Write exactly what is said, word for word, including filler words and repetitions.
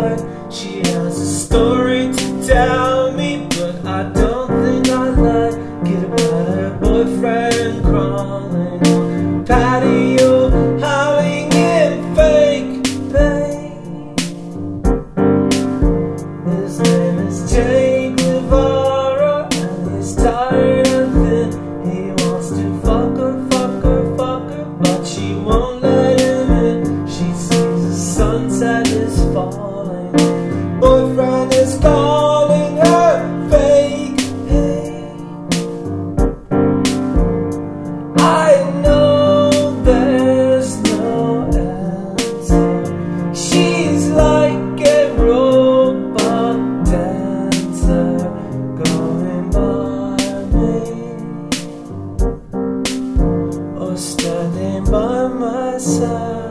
heart. She has a story to tell me, but I don't think I like it about her boyfriend crawling on patio, howling in fake pain. His name is Jake Guevara, and he's tired and thin. He wants to fuck her, fuck her, fuck her, but she won't let him in. She sees the sunset is falling, boyfriend is calling her fake pain. I know there's no answer. She's like a robot dancer going by me, or standing by my side.